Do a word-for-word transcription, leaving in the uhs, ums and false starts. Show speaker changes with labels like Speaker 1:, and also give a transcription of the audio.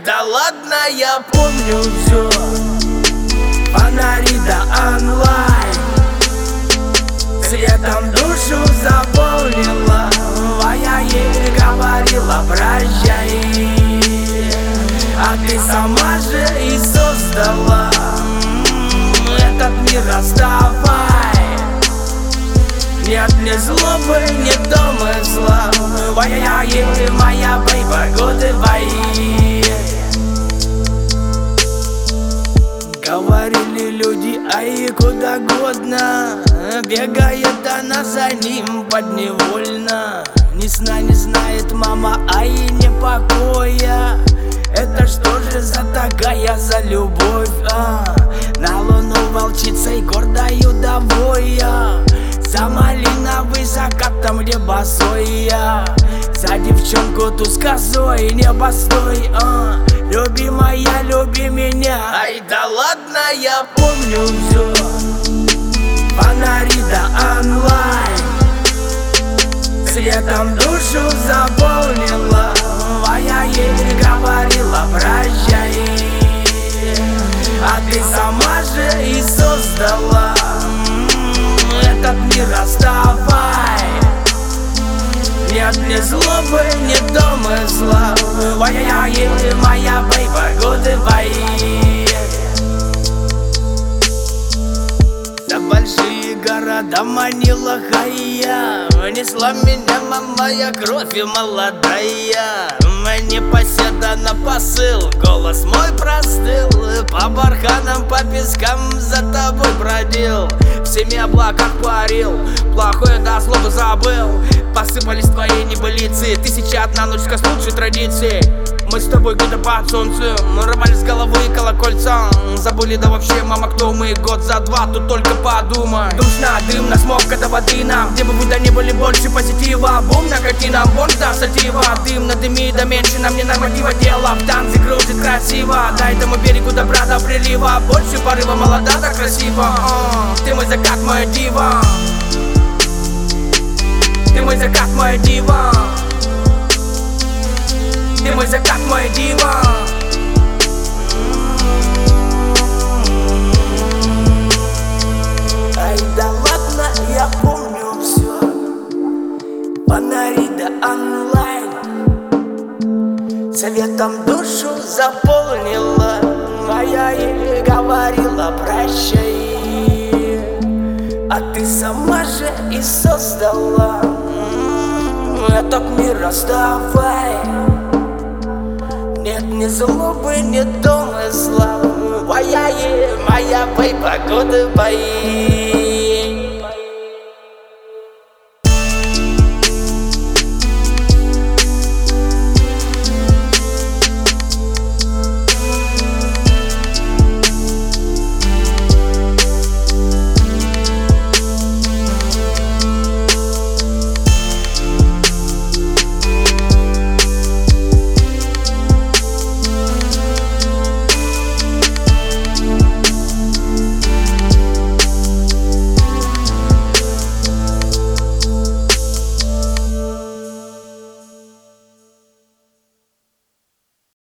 Speaker 1: да ладно, я помню все. Фонари да онлайн, светом душу заполнила. Я ей говорила прощай, а ты сама же и создала этот мир. Расставай, нет ни злобы, ни домысла. Ай-яй-яй, моя бейба, goodbye. Говорили люди, ай, куда годно, бегает она за ним подневольно. Ни сна не знает мама, ай, не покоя. Это что же за такая за любовь, а? На луну волчицей гордою довоя, за малиновый закатом небосоя, за девчонку ту с козой небостой, а? Любимая, люби меня. Ай, да ладно, я помню все. Фонари да онлайн, светом душу заполнила. Я ей говорила прощай, а ты сама же и создала этот мир. Расставай, нет ни злобы, ни домысла. Ай-яй-яй, моя бейба, goodbye. За большие города манила хая, внесла меня моя кровь и молодая. Мне поседа на посыл, голос мой простыл. По барханам, по пескам за тобой бродил, в семи облаках парил, плохое до слова забыл. Посыпались твои небылицы, тысяча одна ночка с лучшей традицией. Мы с тобой где-то под солнцем, мы рвали с головы колокольца. Забыли, да вообще, мама, кто мы, год за два, тут только подумай. Душно, дымно, смог, это воды нам, где бы вы да не были, больше позитива. Бум, накати нам, бомж, да, сатива. Дым надыми, да меньше нам не норматива. Дело в танце крутит красиво, дай тому берегу добра до прилива. Больше порыва, молода, да красиво. О, ты мой закат, моя дива. Ты мой закат, моя дива. Ты мой закат, моя дива. Ай, да ладно, я помню все. Фонари да онлайн, светом душу заполнила. Я ей говорила прощай, а ты сама же и создала этот мир. Расставай, нет ни злобы, ни домысла. Ай-яй, моя бейба, goodbye.